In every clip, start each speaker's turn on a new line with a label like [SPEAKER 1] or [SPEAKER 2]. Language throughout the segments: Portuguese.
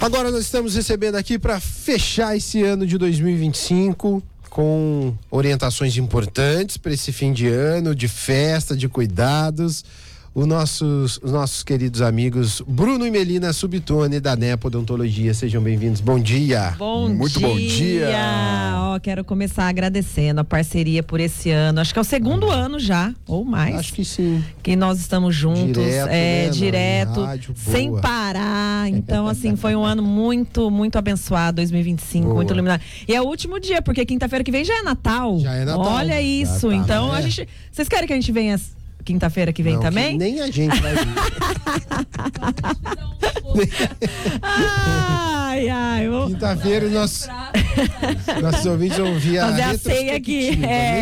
[SPEAKER 1] Agora nós estamos recebendo aqui para fechar esse ano de 2025 com orientações importantes para esse fim de ano, de festa, de cuidados. Os nossos queridos amigos Bruno e Melina Subtone da Nepo Odontologia, sejam bem-vindos. Bom dia.
[SPEAKER 2] Muito bom dia. Quero começar agradecendo a parceria por esse ano. Acho que é o segundo ano já, ou mais.
[SPEAKER 1] Acho que sim.
[SPEAKER 2] Que nós estamos juntos,
[SPEAKER 1] direto,
[SPEAKER 2] rádio, sem parar. Então, assim, foi um ano muito, muito abençoado, 2025, boa. Muito iluminado. E é o último dia, porque quinta-feira que vem já é Natal.
[SPEAKER 1] Já é Natal.
[SPEAKER 2] Olha isso.
[SPEAKER 1] Tá,
[SPEAKER 2] então, vocês querem que a gente venha quinta-feira que vem também?
[SPEAKER 1] Que nem a gente vai vir. Quinta-feira nossos ouvintes vão ouvir
[SPEAKER 2] fazer a ceia aqui.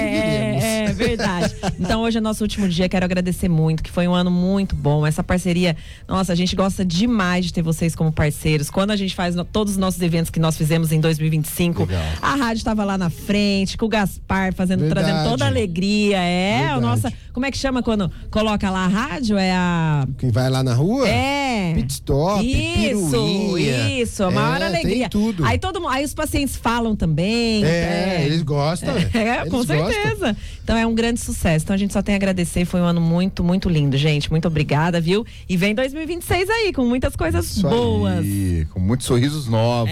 [SPEAKER 2] É verdade. Então hoje é nosso último dia, quero agradecer muito, que foi um ano muito bom, essa parceria, nossa, a gente gosta demais de ter vocês como parceiros. Quando a gente faz todos os nossos eventos que nós fizemos em 2025, legal. A rádio estava lá na frente, com o Gaspar trazendo toda a alegria, nossa, como é que chama quando coloca lá a rádio?
[SPEAKER 1] Quem vai lá na rua?
[SPEAKER 2] Pit
[SPEAKER 1] stop, piruinha.
[SPEAKER 2] Isso, a maior alegria.
[SPEAKER 1] Tem tudo.
[SPEAKER 2] Aí os pacientes falam também.
[SPEAKER 1] Eles gostam.
[SPEAKER 2] Com certeza. Então é um grande sucesso. Então a gente só tem a agradecer, foi um ano muito, muito lindo, gente. Muito obrigada, viu? E vem 2026 aí, com muitas coisas boas.
[SPEAKER 3] Com muitos sorrisos novos.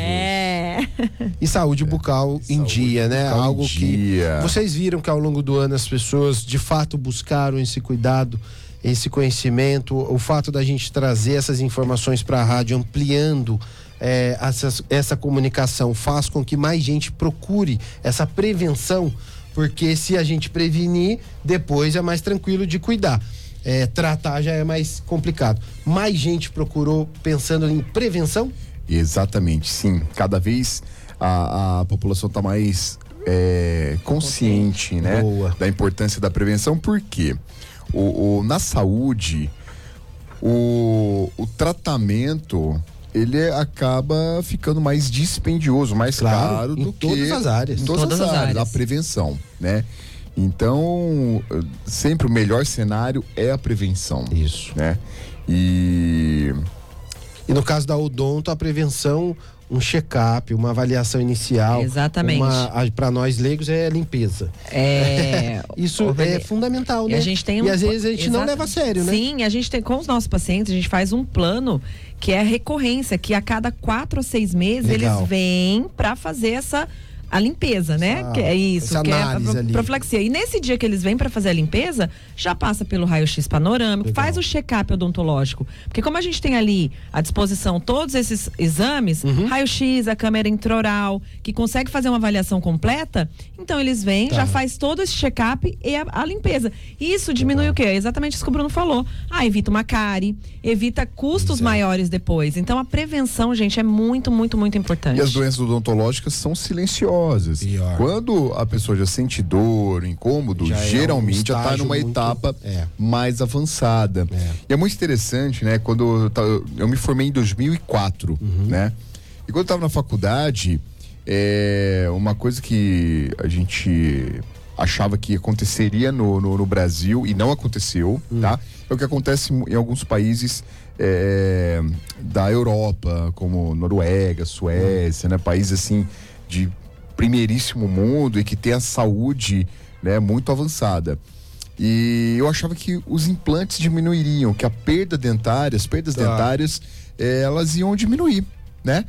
[SPEAKER 1] E saúde bucal em dia, né? Algo que vocês viram que ao longo do ano as pessoas de fato buscaram esse cuidado, esse conhecimento, o fato da gente trazer essas informações para a rádio, ampliando essa comunicação, faz com que mais gente procure essa prevenção, porque se a gente prevenir, depois é mais tranquilo de cuidar. Tratar já é mais complicado. Mais gente procurou pensando em prevenção?
[SPEAKER 3] Exatamente, sim. Cada vez a população está mais consciente, né? Da importância da prevenção, porque na saúde, o tratamento ele acaba ficando mais dispendioso, mais caro do que
[SPEAKER 1] todas as áreas.
[SPEAKER 3] Em todas as áreas, a prevenção, né? Então, sempre o melhor cenário é a prevenção.
[SPEAKER 1] Isso.
[SPEAKER 3] Né? E
[SPEAKER 1] no caso da odonto, a prevenção, um check-up, uma avaliação inicial.
[SPEAKER 2] Exatamente.
[SPEAKER 1] Para nós leigos é limpeza. Isso é fundamental, né?
[SPEAKER 2] E a gente tem
[SPEAKER 1] e às vezes a gente não leva a sério, né?
[SPEAKER 2] Sim, a gente tem, com os nossos pacientes, a gente faz um plano que é recorrência, que a cada 4 ou 6 meses eles vêm para fazer a limpeza, né? Que é isso, que é a profilaxia. E nesse dia que eles vêm para fazer a limpeza, já passa pelo raio-x panorâmico, faz o check-up odontológico. Porque como a gente tem ali à disposição todos esses exames, raio-x, a câmera intraoral, que consegue fazer uma avaliação completa, então eles vêm, já faz todo esse check-up e a limpeza. E isso diminui o quê? Exatamente isso que o Bruno falou. Evita uma cárie, evita custos maiores depois. Então a prevenção, gente, é muito, muito, muito importante.
[SPEAKER 3] E as doenças odontológicas são silenciosas. Quando a pessoa já sente dor, incômodo, geralmente já está numa etapa mais avançada. E é muito interessante, né? Quando eu me formei em 2004, né? E quando eu estava na faculdade, uma coisa que a gente achava que aconteceria no Brasil e não aconteceu, tá? É o que acontece em alguns países da Europa, como Noruega, Suécia, né? Países assim de primeiríssimo mundo e que tem a saúde, né, muito avançada. E eu achava que os implantes diminuiriam, que as perdas dentárias, elas iam diminuir, né?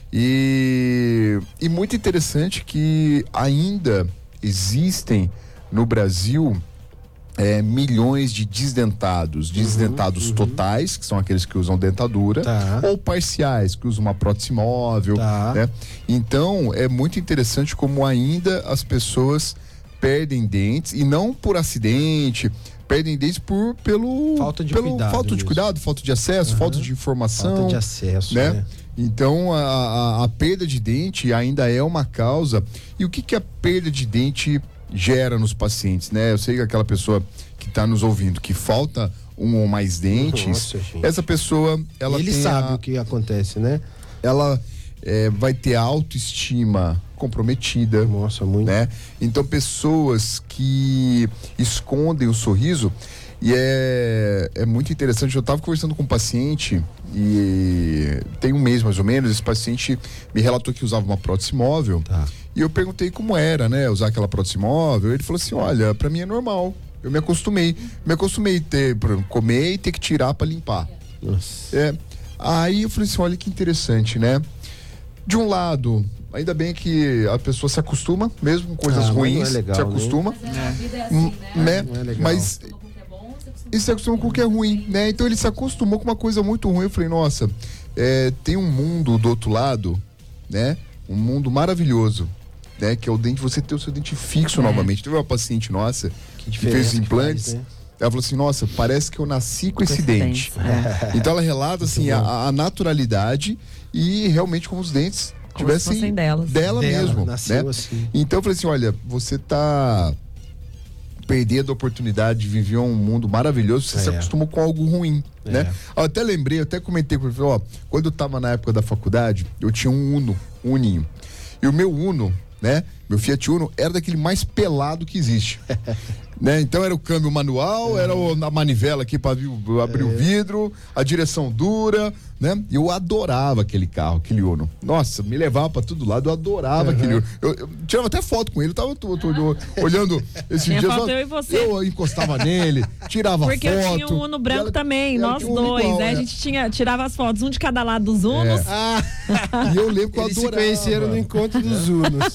[SPEAKER 3] E muito interessante que ainda existem no Brasil milhões de desdentados totais, que são aqueles que usam dentadura, ou parciais, que usam uma prótese móvel, né? Então, é muito interessante como ainda as pessoas perdem dentes, e não por acidente, perdem dentes pelo falta de cuidado, falta de acesso, falta de informação.
[SPEAKER 1] Falta de acesso,
[SPEAKER 3] né? Então, a perda de dente ainda é uma causa. E o que a perda de dente gera nos pacientes, né? Eu sei que aquela pessoa que está nos ouvindo, que falta um ou mais dentes, essa pessoa, ele
[SPEAKER 1] sabe o que acontece, né?
[SPEAKER 3] Ela vai ter a autoestima comprometida.
[SPEAKER 1] Nossa, muito.
[SPEAKER 3] Né? Então, pessoas que escondem o sorriso, e é muito interessante. Eu estava conversando com um paciente E tem um mês mais ou menos, esse paciente me relatou que usava uma prótese móvel. E eu perguntei como era, né, usar aquela prótese móvel. Ele falou assim, olha, pra mim é normal. Eu me acostumei a comer e ter que tirar pra limpar. Nossa. Aí eu falei assim, olha que interessante, né? De um lado, ainda bem que a pessoa se acostuma, mesmo com coisas ruins, legal, se acostuma.
[SPEAKER 4] Mas a vida é assim, né?
[SPEAKER 3] Mas ele se acostuma com o que é ruim, né? Então ele se acostumou com uma coisa muito ruim. Eu falei, nossa, tem um mundo do outro lado, né? Um mundo maravilhoso, né? Que é o dente, você ter o seu dente fixo novamente. Teve uma paciente nossa que fez implantes. Ela falou assim, nossa, parece que eu nasci com esse dente. Então ela relata assim a naturalidade e realmente como os dentes tivessem dela mesmo, né? Assim. Então eu falei assim, olha, você tá perdendo a oportunidade de viver um mundo maravilhoso, você se acostumou com algo ruim, né? Eu até lembrei, eu até comentei com ele, quando eu tava na época da faculdade, eu tinha um Uninho. E o meu Uno, né? Meu Fiat Uno era daquele mais pelado que existe. Né? Então era o câmbio manual, era a manivela aqui para abrir o vidro, a direção dura, né? Eu adorava aquele carro, aquele Uno. Nossa, me levava para todo lado, eu adorava aquele Uno. Eu tirava até foto com ele, eu tava olhando esses dias.
[SPEAKER 2] Eu e você.
[SPEAKER 3] Eu encostava nele, tirava foto.
[SPEAKER 2] Porque eu tinha um Uno branco também, nós dois, igual, né? A gente tirava as fotos, um de cada lado dos Unos.
[SPEAKER 3] E eu lembro que eu adorava.
[SPEAKER 1] Eles se conheceram no encontro dos Unos.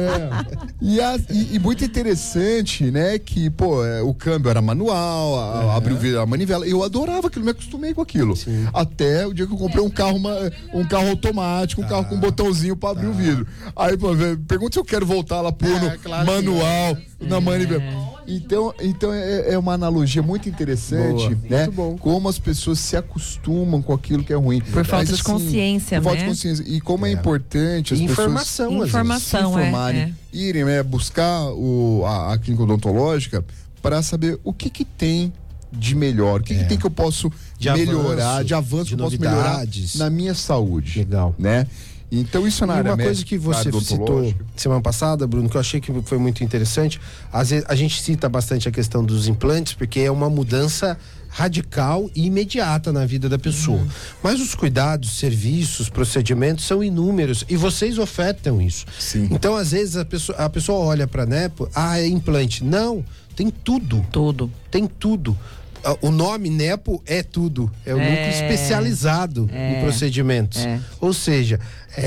[SPEAKER 3] E muito interessante, né? Que, o câmbio era manual, abriu o vidro, a manivela. Eu adorava aquilo, me acostumei com aquilo. Sim. Até o dia que eu comprei um carro automático, um carro com um botãozinho para abrir o vidro. Aí, pergunta se eu quero voltar lá pro manual, na manivela. Então é uma analogia muito interessante, né? Muito bom. Como as pessoas se acostumam com aquilo que é ruim.
[SPEAKER 2] Por falta de consciência, né?
[SPEAKER 3] Por falta de consciência. E como é importante as pessoas se informarem, irem buscar a clínica odontológica para saber o que tem de melhor, o que tem que eu posso melhorar, de avanço que eu posso melhorar na minha saúde.
[SPEAKER 1] Legal.
[SPEAKER 3] Né? Então isso na área
[SPEAKER 1] médica. Uma coisa que você citou semana passada, Bruno, que eu achei que foi muito interessante, às vezes a gente cita bastante a questão dos implantes, porque é uma mudança radical e imediata na vida da pessoa. Mas os cuidados, serviços, procedimentos são inúmeros e vocês ofertam isso.
[SPEAKER 3] Sim.
[SPEAKER 1] Então, às vezes, a pessoa olha para Nepo, é implante. Não, tem tudo. Tem tudo. O nome Nepo é tudo. É o núcleo especializado em procedimentos. Ou seja,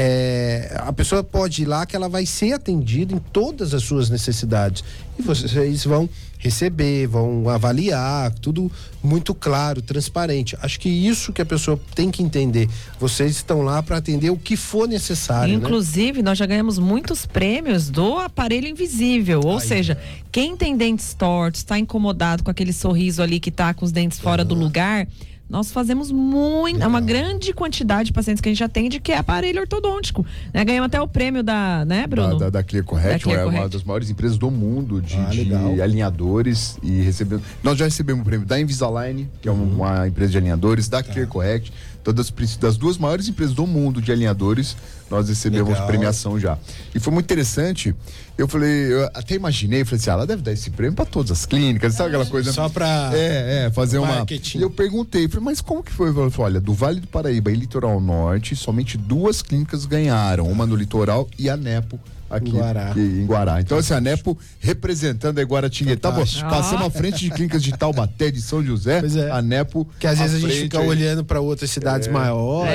[SPEAKER 1] a pessoa pode ir lá que ela vai ser atendida em todas as suas necessidades. E vocês vão receber, vão avaliar, tudo muito claro, transparente. Acho que isso que a pessoa tem que entender. Vocês estão lá para atender o que for necessário.
[SPEAKER 2] Inclusive, nós já ganhamos muitos prêmios do aparelho invisível. Ou seja, quem tem dentes tortos, está incomodado com aquele sorriso ali que está com os dentes fora do lugar, nós fazemos uma grande quantidade de pacientes que a gente atende que é aparelho ortodôntico, né? Ganhamos até o prêmio né, Bruno?
[SPEAKER 3] Da ClearCorrect, uma das maiores empresas do mundo de alinhadores, e nós já recebemos o prêmio da Invisalign, que é uma empresa de alinhadores, da ClearCorrect, das duas maiores empresas do mundo de alinhadores, nós recebemos premiação já. E foi muito interessante. Eu até imaginei, falei assim, ela deve dar esse prêmio para todas as clínicas, sabe aquela coisa?
[SPEAKER 1] Só para
[SPEAKER 3] fazer
[SPEAKER 1] marketing.
[SPEAKER 3] E eu perguntei, mas como que foi? Eu falei, olha, do Vale do Paraíba e Litoral Norte, somente 2 clínicas ganharam, uma no litoral e a Nepo aqui em Guará. Então, assim, a Nepo representando a Guaratinguetá, passamos à frente de clínicas de Taubaté, de São José, a Nepo.
[SPEAKER 1] Que às vezes a gente fica olhando para outras cidades maiores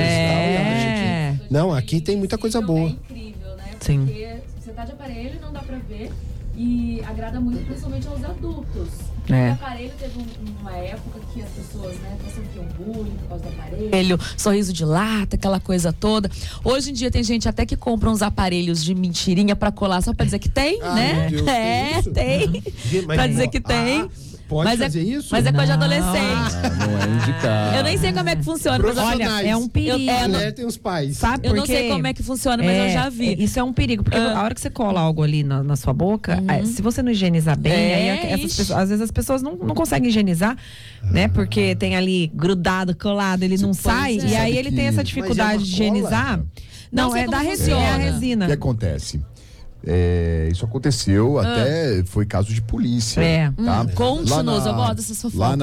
[SPEAKER 1] e tal. Não, aqui tem muita coisa boa.
[SPEAKER 4] É incrível, né?
[SPEAKER 2] Sim.
[SPEAKER 4] Porque você tá de aparelho e não dá pra ver. E agrada muito, principalmente aos adultos. O aparelho teve uma época que as pessoas, sofriam bullying por causa do aparelho,
[SPEAKER 5] sorriso de lata, aquela coisa toda. Hoje em dia tem gente até que compra uns aparelhos de mentirinha pra colar só pra dizer que tem, né?
[SPEAKER 1] Deus,
[SPEAKER 5] tem. Pra dizer que tem.
[SPEAKER 1] Pode fazer isso?
[SPEAKER 5] Mas é coisa de adolescente.
[SPEAKER 3] Não é indicado.
[SPEAKER 5] Eu nem sei como é que funciona. Mas
[SPEAKER 2] olha, é um perigo.
[SPEAKER 1] Tem os pais.
[SPEAKER 2] Sabe
[SPEAKER 5] eu não sei como é que funciona, mas eu já vi.
[SPEAKER 2] Isso é um perigo, porque a hora que você cola algo ali na sua boca, se você não higienizar bem, aí pessoas, às vezes as pessoas não conseguem higienizar, né? Porque tem ali grudado, colado, ele não sai, e aí ele tem essa dificuldade de higienizar. Não, é da resina.
[SPEAKER 3] O que acontece? Isso aconteceu, até foi caso de polícia. Tá?
[SPEAKER 5] Conte-nos, eu gosto dessas fofocas.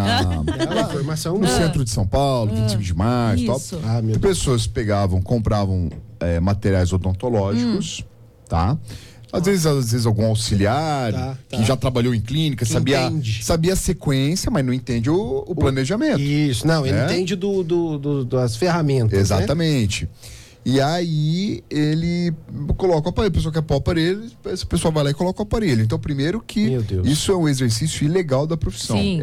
[SPEAKER 3] Lá no centro de São Paulo, 25 de março, tal. Pessoas compravam materiais odontológicos, tá? Às vezes algum auxiliar que já trabalhou em clínica, sabia a sequência, mas não entende o planejamento.
[SPEAKER 1] Isso, não, ele entende das ferramentas.
[SPEAKER 3] Exatamente. Né? E aí ele coloca o aparelho, a pessoa quer pôr o aparelho, essa pessoa vai lá e coloca o aparelho. Então, primeiro que isso é um exercício ilegal da profissão.
[SPEAKER 5] Sim.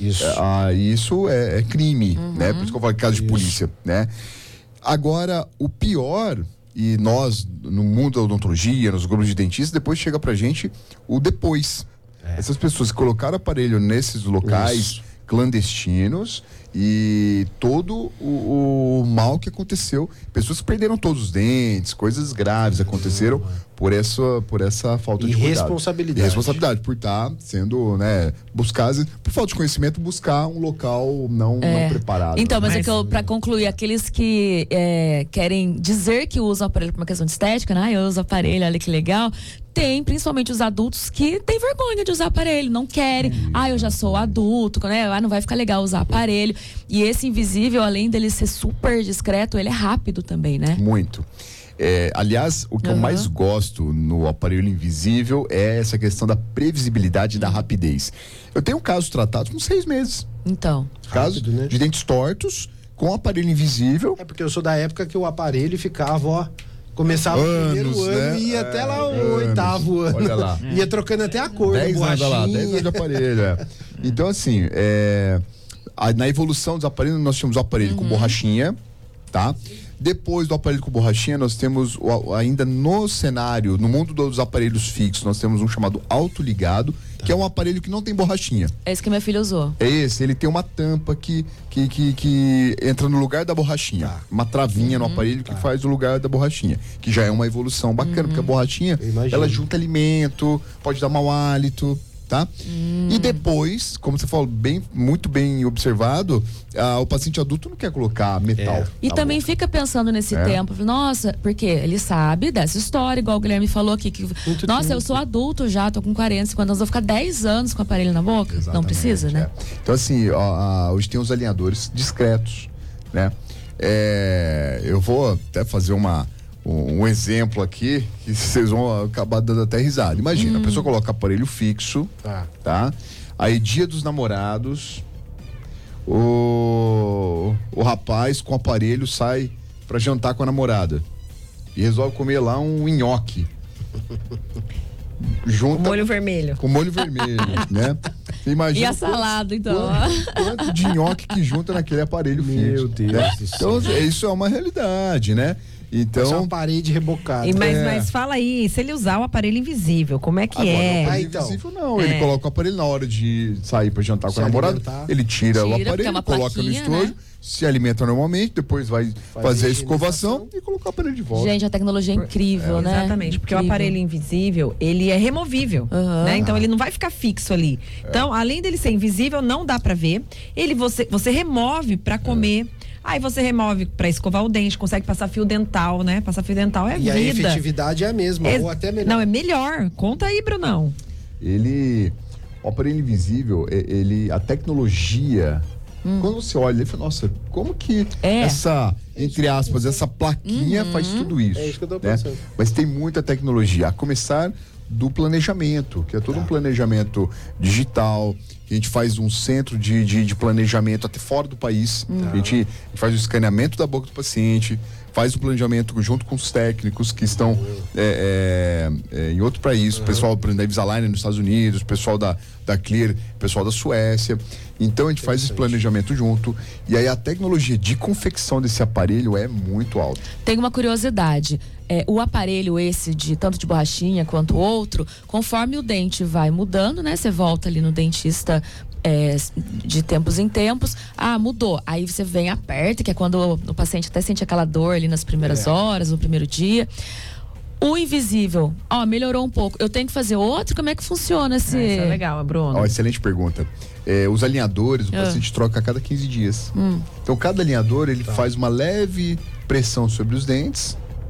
[SPEAKER 3] Isso é crime, né? Por isso que eu falo de caso de polícia, né? Agora, o pior, e nós, no mundo da odontologia, nos grupos de dentistas, depois chega pra gente o depois. Essas pessoas que colocaram aparelho nesses locais clandestinos e todo o mal que aconteceu, pessoas que perderam todos os dentes, coisas graves aconteceram por essa falta de cuidado. Irresponsabilidade por estar sendo, buscar, por falta de conhecimento, buscar um local não preparado.
[SPEAKER 5] Então, mas para concluir, aqueles que querem dizer que usam aparelho por uma questão de estética, né? Eu uso aparelho, olha que legal. Tem, principalmente os adultos que têm vergonha de usar aparelho, não querem. Eu já sou adulto, né? Não vai ficar legal usar aparelho. E esse invisível, além dele ser super discreto, ele é rápido também, né?
[SPEAKER 3] Muito. Aliás, o que eu mais gosto no aparelho invisível é essa questão da previsibilidade e da rapidez. Eu tenho casos tratados com 6 meses.
[SPEAKER 5] Então.
[SPEAKER 3] Casos de dentes tortos com aparelho invisível.
[SPEAKER 1] É porque eu sou da época que o aparelho ficava, começava o primeiro ano e ia até lá o 8º ano.
[SPEAKER 3] Olha lá.
[SPEAKER 1] Ia trocando até a cor.
[SPEAKER 3] 10 anos de aparelho. Então, assim, na evolução dos aparelhos, nós tínhamos o aparelho com borrachinha, tá? Depois do aparelho com borrachinha, nós temos ainda no cenário, no mundo dos aparelhos fixos, nós temos um chamado autoligado, que é um aparelho que não tem borrachinha.
[SPEAKER 5] É esse que minha filha usou.
[SPEAKER 3] É esse, ele tem uma tampa que entra no lugar da borrachinha. Uma travinha no aparelho que faz o lugar da borrachinha. Que já é uma evolução bacana, porque a borrachinha, ela junta alimento, pode dar mau hálito, tá? E depois, como você falou, muito bem observado, o paciente adulto não quer colocar metal.
[SPEAKER 5] E também fica pensando nesse tempo, nossa, porque ele sabe dessa história, igual o Guilherme falou aqui, que eu sou adulto já, tô com 40, 50 anos, vou ficar 10 anos com o aparelho na boca? Exatamente, não precisa, né?
[SPEAKER 3] Então, assim, hoje tem os alinhadores discretos, né? Eu vou até fazer um exemplo aqui que vocês vão acabar dando até risada. Imagina, a pessoa coloca aparelho fixo, tá? Aí, dia dos namorados, o rapaz com o aparelho sai pra jantar com a namorada e resolve comer lá um nhoque.
[SPEAKER 2] Com molho vermelho.
[SPEAKER 3] Com molho vermelho, né? Você imagina.
[SPEAKER 5] E a salada, então.
[SPEAKER 3] Quanto de nhoque que junta naquele aparelho fixo.
[SPEAKER 1] Meu Deus.
[SPEAKER 3] Né? Então, isso é uma realidade, né? Então,
[SPEAKER 1] é uma parede rebocada.
[SPEAKER 2] Mas fala aí, se ele usar o aparelho invisível, como é que é?
[SPEAKER 3] O aparelho invisível não, ele coloca o aparelho na hora de sair para jantar com a namorada, ele tira o aparelho, coloca no estojo, se alimenta normalmente, depois vai fazer a escovação e colocar o aparelho de volta.
[SPEAKER 5] Gente, a tecnologia é incrível, né?
[SPEAKER 2] Exatamente, porque o aparelho invisível, ele é removível, né? Então ele não vai ficar fixo ali. Então, além dele ser invisível, não dá para ver. Você remove para comer. Aí você remove para escovar o dente, consegue passar fio dental, né? Passar fio dental é vida.
[SPEAKER 1] E a efetividade é a mesma, ou até melhor.
[SPEAKER 2] Não, é melhor. Conta aí, Brunão.
[SPEAKER 3] O aparelho invisível, a tecnologia, quando você olha, ele fala, nossa, como que essa, entre aspas, essa plaquinha faz tudo isso?
[SPEAKER 1] É isso que eu tô pensando.
[SPEAKER 3] Né? Mas tem muita tecnologia, a começar do planejamento, que é todo um planejamento digital, que a gente faz um centro de planejamento até fora do país, a gente faz o escaneamento da boca do paciente, faz o planejamento junto com os técnicos que estão em outro país, o pessoal da Invisalign nos Estados Unidos, o pessoal da Clear, o pessoal da Suécia. Então a gente faz esse planejamento junto e aí a tecnologia de confecção desse aparelho é muito alta.
[SPEAKER 5] Tem uma curiosidade, o aparelho esse tanto de borrachinha quanto o outro, conforme o dente vai mudando, né? Você volta ali no dentista de tempos em tempos, mudou, aí você vem, aperta, que é quando o paciente até sente aquela dor ali nas primeiras horas, no primeiro dia. O invisível, melhorou um pouco. Eu tenho que fazer outro? Como é que funciona esse...
[SPEAKER 2] Isso é legal, Bruno.
[SPEAKER 3] Excelente pergunta. Os alinhadores, o paciente troca a cada 15 dias. Então, cada alinhador, ele faz uma leve pressão sobre os dentes,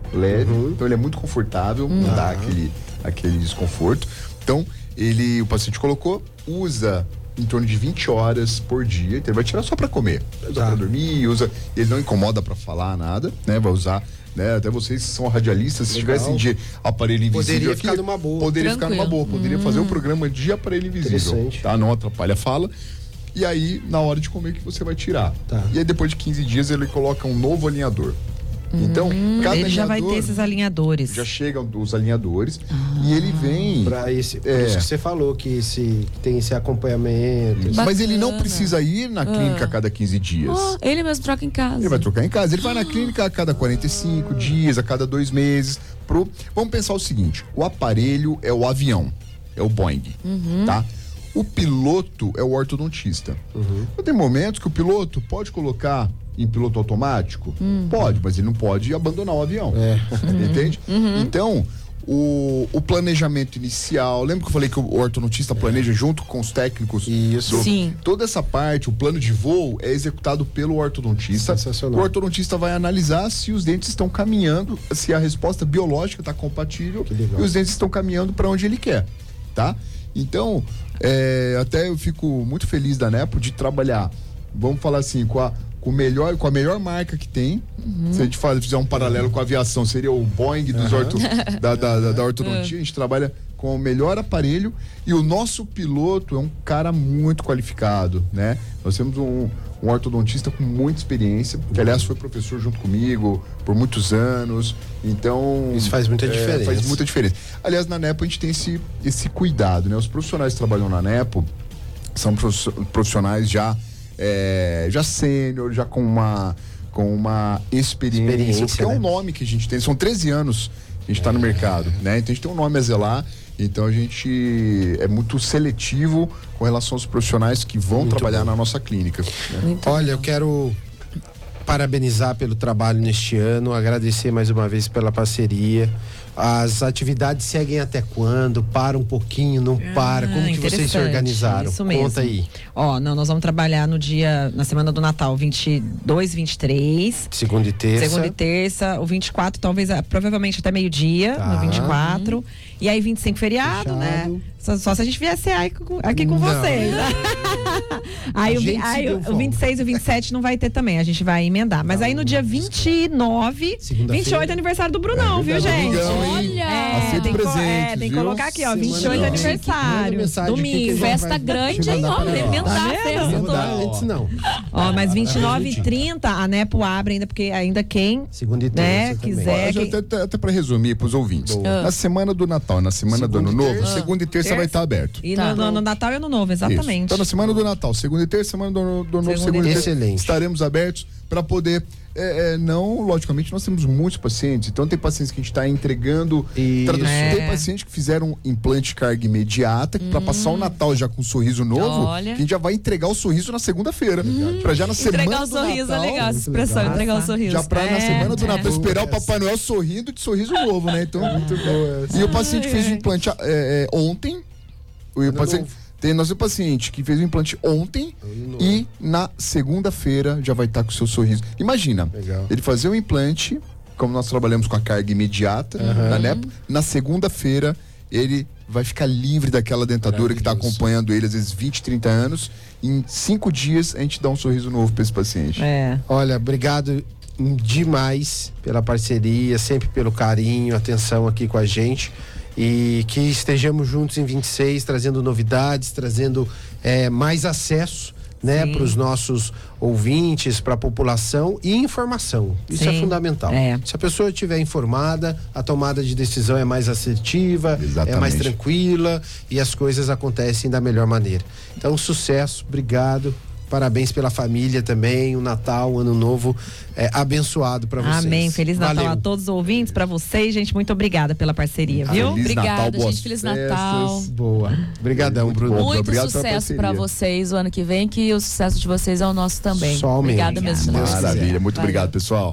[SPEAKER 3] leve, então ele é muito confortável, não dá aquele desconforto. Então, o paciente colocou, usa em torno de 20 horas por dia, então ele vai tirar só para comer, usa para dormir, ele não incomoda para falar nada, né? Vai usar, né? Até vocês são radialistas, se tivessem de aparelho invisível
[SPEAKER 1] ficar numa boa.
[SPEAKER 3] Poderia ficar numa boa, poderia fazer um programa de aparelho invisível, tá? Não atrapalha a fala. E aí, na hora de comer que você vai tirar. E aí, depois de 15 dias, ele coloca um novo alinhador. Então, cada
[SPEAKER 2] ele já vai ter esses alinhadores.
[SPEAKER 3] Já chegam os alinhadores e ele vem
[SPEAKER 1] para esse, por isso que você falou que tem esse acompanhamento.
[SPEAKER 3] Mas ele não precisa ir na clínica a cada 15 dias.
[SPEAKER 5] Ele mesmo troca em casa.
[SPEAKER 3] Ele vai trocar em casa. Ele vai na clínica a cada 45 dias, a cada 2 meses. Vamos pensar o seguinte: o aparelho é o avião, é o Boeing, tá? O piloto é o ortodontista. Então, tem momentos que o piloto pode colocar em piloto automático? Pode, mas ele não pode abandonar o avião. Entende? Então, o planejamento inicial, lembra que eu falei que o ortodontista planeja junto com os técnicos?
[SPEAKER 1] Isso.
[SPEAKER 5] Sim.
[SPEAKER 3] Toda essa parte, o plano de voo é executado pelo ortodontista.
[SPEAKER 1] Sensacional.
[SPEAKER 3] O ortodontista vai analisar se os dentes estão caminhando, se a resposta biológica está compatível e os dentes estão caminhando para onde ele quer, tá? Então, até eu fico muito feliz da Nepo de trabalhar, vamos falar assim, com a melhor marca que tem. Se a gente fizer um paralelo com a aviação, seria o Boeing da ortodontia. A gente trabalha com o melhor aparelho e o nosso piloto é um cara muito qualificado, né? Nós temos um ortodontista com muita experiência, que aliás foi professor junto comigo por muitos anos. Então
[SPEAKER 1] isso faz muita diferença.
[SPEAKER 3] Faz muita diferença. Aliás, na Nepo a gente tem esse cuidado, né? Os profissionais que trabalham na Nepo são profissionais já sênior, já com uma experiência, porque é um nome que a gente tem, são 13 anos que a gente está no mercado, né? Então a gente tem um nome a zelar, então a gente é muito seletivo com relação aos profissionais que vão muito trabalhar na nossa clínica. Né?
[SPEAKER 1] Olha, eu quero parabenizar pelo trabalho neste ano, agradecer mais uma vez pela parceria. As atividades seguem até quando? Para um pouquinho, não para? Como que vocês se organizaram?
[SPEAKER 2] Isso mesmo.
[SPEAKER 1] Conta aí.
[SPEAKER 2] Nós vamos trabalhar na semana do Natal, 22, 23.
[SPEAKER 1] Segunda e terça. O 24, provavelmente até meio-dia, no 24. E aí 25 feriado, né? Só se a gente viesse aqui com vocês. Aí o 26 e o 27 não vai ter também, a gente vai emendar. Mas aí no dia 29, 28 é aniversário do Brunão, viu, gente?
[SPEAKER 5] Olha!
[SPEAKER 2] Tem que colocar aqui, 28 é aniversário. Domingo.
[SPEAKER 5] Festa grande, hein? Emendar a festa
[SPEAKER 1] antes não.
[SPEAKER 2] Mas 29 e 30 a Nepo abre ainda, porque ainda quem
[SPEAKER 1] segunda e terça
[SPEAKER 2] quiser.
[SPEAKER 3] Até para resumir para os ouvintes. Na semana do Natal, na semana do Ano Novo, segunda e terça vai estar aberto.
[SPEAKER 2] E no Natal e Ano Novo, exatamente.
[SPEAKER 3] Então, na semana do Natal, segunda e terça, semana do Ano Novo, segunda e terça, estaremos abertos para poder. Logicamente, nós temos muitos pacientes, então tem pacientes que a gente está entregando tem pacientes que fizeram implante de carga imediata, para passar o Natal já com um sorriso novo, que a gente já vai entregar o sorriso na segunda-feira, para já na semana do Natal.
[SPEAKER 5] Entregar o sorriso é legal, essa expressão, entregar o sorriso.
[SPEAKER 3] Já para na semana do Natal, esperar o Papai Noel sorrindo de sorriso novo, né? Então, muito bom. E o paciente fez o implante ontem, nós temos um paciente que fez o implante ontem e na segunda-feira já vai estar com o seu sorriso. Imagina, ele fazer o implante, como nós trabalhamos com a carga imediata da Nepo, na segunda-feira ele vai ficar livre daquela dentadura que está acompanhando ele às vezes 20, 30 anos. Em 5 dias a gente dá um sorriso novo para esse paciente.
[SPEAKER 1] Olha, obrigado demais pela parceria, sempre pelo carinho, atenção aqui com a gente. E que estejamos juntos em 26, trazendo novidades, trazendo mais acesso, né, para os nossos ouvintes, para a população e informação. Isso é fundamental. Se a pessoa estiver informada, a tomada de decisão é mais assertiva, é mais tranquila e as coisas acontecem da melhor maneira. Então, sucesso, obrigado. Parabéns pela família também, o Natal, o Ano Novo abençoado para vocês.
[SPEAKER 2] Amém, Feliz Natal a todos os ouvintes, para vocês, gente, muito obrigada pela parceria, viu?
[SPEAKER 5] Obrigada, gente, Feliz Natal.
[SPEAKER 1] Boa, obrigadão, Bruno.
[SPEAKER 5] Muito sucesso para vocês o ano que vem, que o sucesso de vocês é o nosso também.
[SPEAKER 1] Só
[SPEAKER 5] obrigada mesmo.
[SPEAKER 3] Maravilha, muito obrigado, pessoal.